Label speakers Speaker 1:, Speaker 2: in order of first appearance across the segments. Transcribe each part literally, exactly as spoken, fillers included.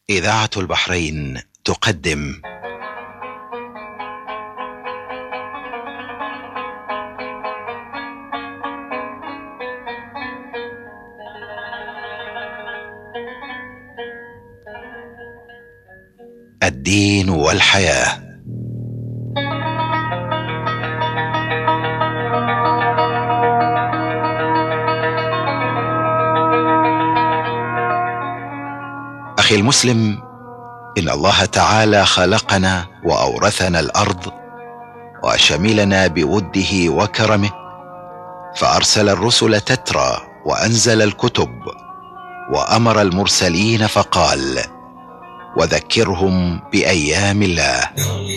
Speaker 1: إذاعة البحرين تقدم الدين والحياة. أخي المسلم، إن الله تعالى خلقنا وأورثنا الأرض وشملنا بوده وكرمه، فأرسل الرسل تترى وأنزل الكتب وأمر المرسلين فقال: وذكرهم بأيام الله.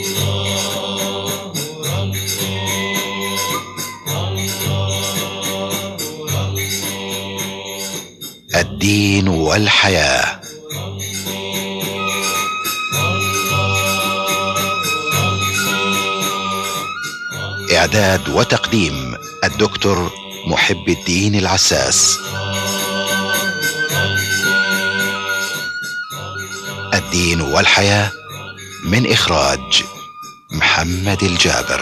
Speaker 1: الدين والحياة. إعداد وتقديم الدكتور محب الدين العساس. الدين والحياة من إخراج محمد الجابر.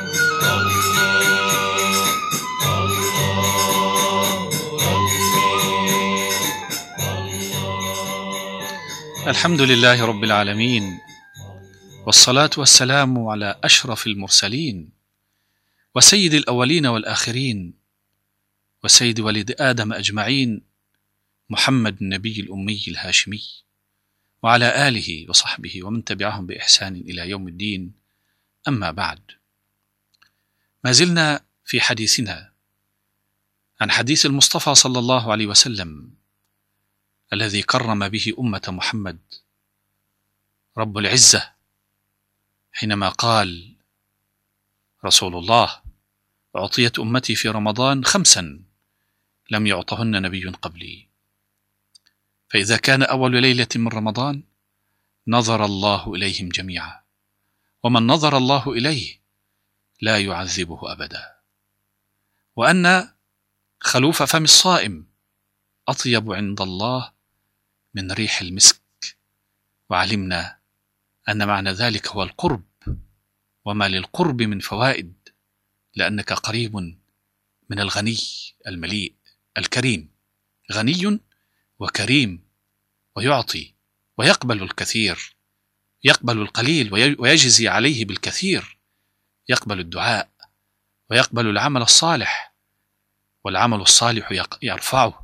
Speaker 2: الحمد لله رب العالمين، والصلاة والسلام على أشرف المرسلين وسيد الأولين والآخرين وسيد ولد آدم أجمعين، محمد النبي الأمي الهاشمي، وعلى آله وصحبه ومن تبعهم بإحسان إلى يوم الدين. أما بعد، ما زلنا في حديثنا عن حديث المصطفى صلى الله عليه وسلم الذي كرم به أمة محمد رب العزة، حينما قال رسول الله: أعطيت أمتي في رمضان خمسا لم يعطهن نبي قبلي، فإذا كان أول ليلة من رمضان نظر الله إليهم جميعا، ومن نظر الله إليه لا يعذبه أبدا، وأن خلوف فم الصائم أطيب عند الله من ريح المسك. وعلمنا أن معنى ذلك هو القرب، وما للقرب من فوائد، لأنك قريب من الغني المليء الكريم، غني وكريم، ويعطي ويقبل الكثير، يقبل القليل ويجزي عليه بالكثير، يقبل الدعاء ويقبل العمل الصالح، والعمل الصالح يرفعه.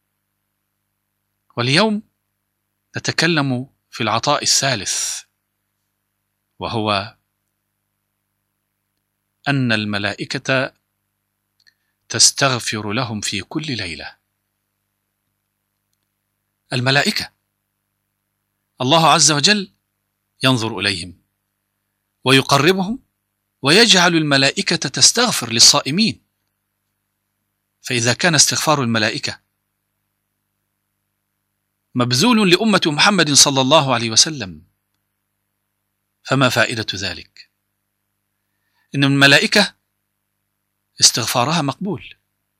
Speaker 2: واليوم نتكلم في العطاء الثالث، وهو أن الملائكة تستغفر لهم في كل ليلة. الملائكة الله عز وجل ينظر إليهم ويقربهم، ويجعل الملائكة تستغفر للصائمين. فإذا كان استغفار الملائكة مبذول لأمة محمد صلى الله عليه وسلم، فما فائدة ذلك؟ إن الملائكة استغفارها مقبول،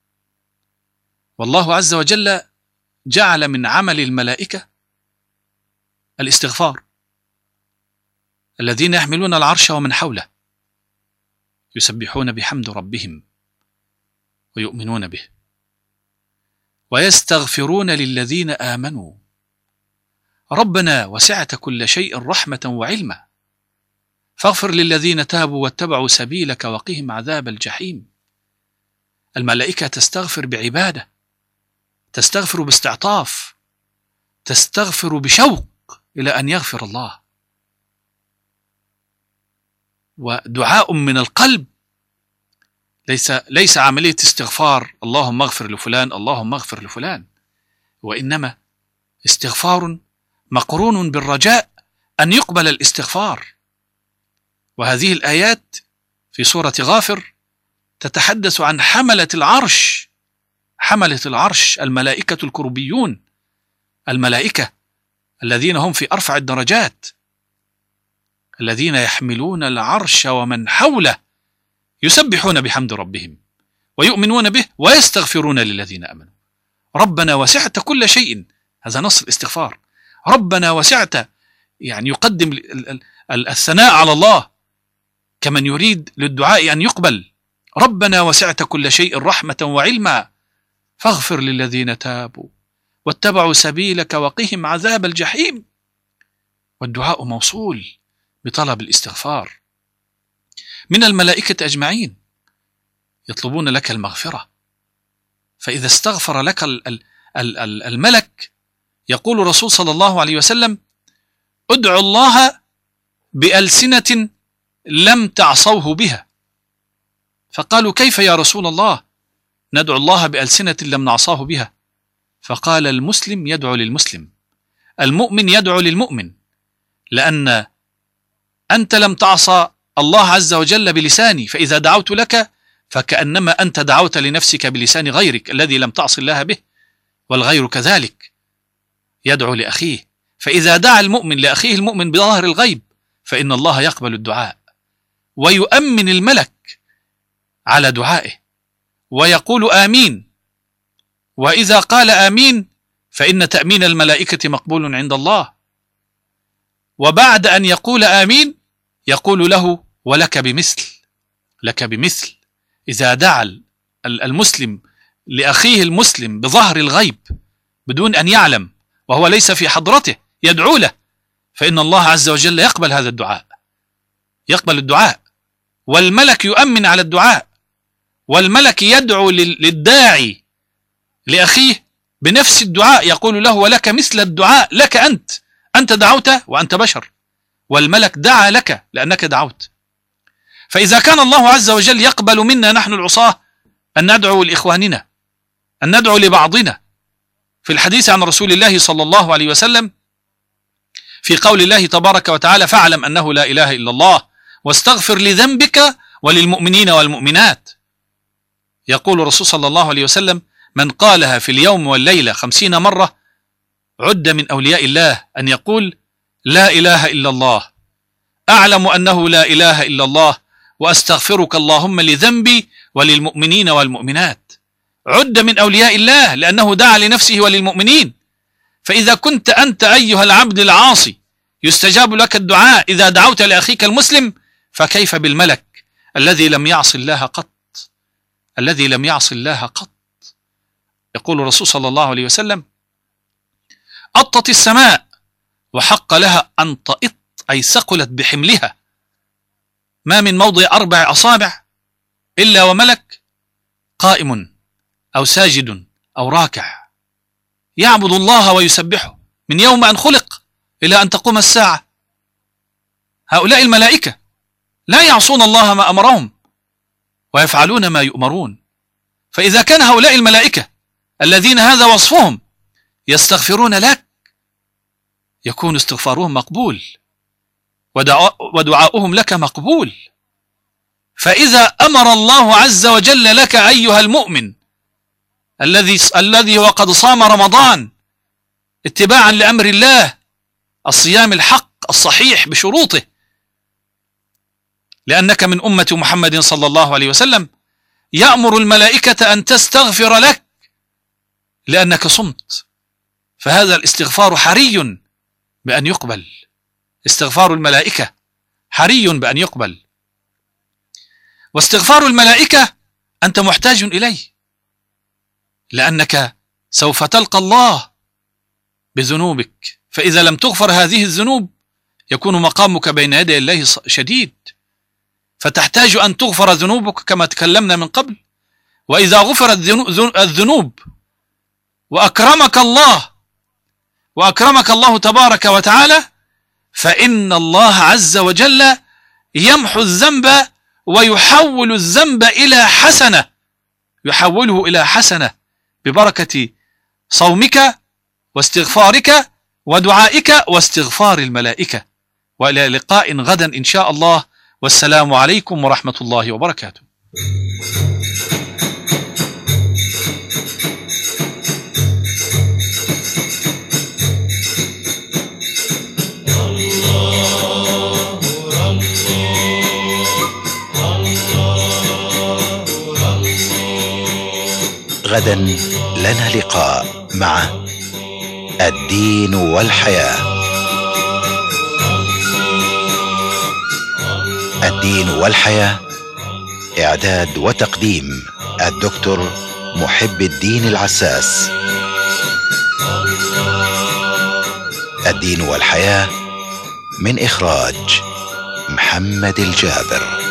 Speaker 2: والله عز وجل جعل من عمل الملائكة الاستغفار. الذين يحملون العرش ومن حوله يسبحون بحمد ربهم ويؤمنون به ويستغفرون للذين آمنوا ربنا وسعت كل شيء رحمة وعلما فاغفر للذين تابوا واتبعوا سبيلك وقهم عذاب الجحيم. الملائكة تستغفر بعبادة، تستغفر باستعطاف، تستغفر بشوق إلى أن يغفر الله، ودعاء من القلب، ليس ليس عملية استغفار اللهم اغفر لفلان اللهم اغفر لفلان، وإنما استغفار مقرون بالرجاء أن يقبل الاستغفار. وهذه الآيات في سورة غافر تتحدث عن حملة العرش، حملة العرش الملائكة الكربيون، الملائكة الذين هم في أرفع الدرجات، الذين يحملون العرش ومن حوله يسبحون بحمد ربهم ويؤمنون به ويستغفرون للذين آمنوا ربنا وسعت كل شيء. هذا نص الاستغفار. ربنا وسعت، يعني يقدم الثناء على الله كمن يريد للدعاء أن يقبل. ربنا وسعت كل شيء رحمة وعلما فاغفر للذين تابوا واتبعوا سبيلك وقهم عذاب الجحيم. والدعاء موصول بطلب الاستغفار من الملائكة أجمعين، يطلبون لك المغفرة. فإذا استغفر لك الملك يقول الرسول صلى الله عليه وسلم: ادعوا الله بألسنة لم تعصوه بها. فقالوا: كيف يا رسول الله ندعو الله بألسنة لم نعصاه بها؟ فقال: المسلم يدعو للمسلم، المؤمن يدعو للمؤمن، لأن أنت لم تعصى الله عز وجل بلساني، فإذا دعوت لك فكأنما أنت دعوت لنفسك بلسان غيرك الذي لم تعص الله به، والغير كذلك يدعو لأخيه. فإذا دعا المؤمن لأخيه المؤمن بظاهر الغيب فإن الله يقبل الدعاء ويؤمن الملك على دعائه ويقول آمين. وإذا قال آمين فإن تأمين الملائكة مقبول عند الله. وبعد أن يقول آمين يقول له: ولك بمثل، لك بمثل. إذا دعا المسلم لأخيه المسلم بظهر الغيب بدون أن يعلم وهو ليس في حضرته يدعو له، فإن الله عز وجل يقبل هذا الدعاء، يقبل الدعاء، والملك يؤمن على الدعاء، والملك يدعو للداعي لأخيه بنفس الدعاء، يقول له: ولك مثل الدعاء لك أنت، أنت دعوت وأنت بشر، والملك دعا لك لأنك دعوت. فإذا كان الله عز وجل يقبل منا نحن العصاة أن ندعو لإخواننا، أن ندعو لبعضنا، في الحديث عن رسول الله صلى الله عليه وسلم في قول الله تبارك وتعالى: فاعلم أنه لا إله إلا الله واستغفر لذنبك وللمؤمنين والمؤمنات. يقول الرسول صلى الله عليه وسلم: من قالها في اليوم والليلة خمسين مرة عد من أولياء الله أن يقول: لا إله إلا الله، أعلم أنه لا إله إلا الله، وأستغفرك اللهم لذنبي وللمؤمنين والمؤمنات. عد من أولياء الله لأنه دعا لنفسه وللمؤمنين. فإذا كنت أنت أيها العبد العاصي يستجاب لك الدعاء إذا دعوت لأخيك المسلم، فكيف بالملك الذي لم يعص الله قط، الذي لم يعص الله قط. يقول الرسول صلى الله عليه وسلم: أطت السماء وحق لها أن تئط، أي ثقلت بحملها، ما من موضع أربع أصابع إلا وملك قائم أو ساجد أو راكع يعبد الله ويسبحه من يوم أن خلق إلى أن تقوم الساعة. هؤلاء الملائكة لا يعصون الله ما أمرهم ويفعلون ما يؤمرون. فإذا كان هؤلاء الملائكة الذين هذا وصفهم يستغفرون لك، يكون استغفارهم مقبول ودعاؤهم لك مقبول. فإذا أمر الله عز وجل لك أيها المؤمن الذي الذي هو قد صام رمضان اتباعا لأمر الله، الصيام الحق الصحيح بشروطه، لأنك من أمة محمد صلى الله عليه وسلم، يأمر الملائكة أن تستغفر لك لأنك صمت. فهذا الاستغفار حري بأن يقبل، استغفار الملائكة حري بأن يقبل. واستغفار الملائكة أنت محتاج إليه، لأنك سوف تلقى الله بذنوبك، فإذا لم تغفر هذه الذنوب يكون مقامك بين يدي الله شديد، فتحتاج أن تغفر ذنوبك كما تكلمنا من قبل. وإذا غفرت الذنوب وأكرمك الله وأكرمك الله تبارك وتعالى، فإن الله عز وجل يمحو الذنب ويحول الذنب إلى حسنة، يحوله إلى حسنة ببركة صومك واستغفارك ودعائك واستغفار الملائكة. وإلى لقاء غدا إن شاء الله، والسلام عليكم ورحمة الله وبركاته.
Speaker 1: غدا لنا لقاء مع الدين والحياة. الدين والحياة، إعداد وتقديم الدكتور محب الدين العساس. الدين والحياة من إخراج محمد الجابر.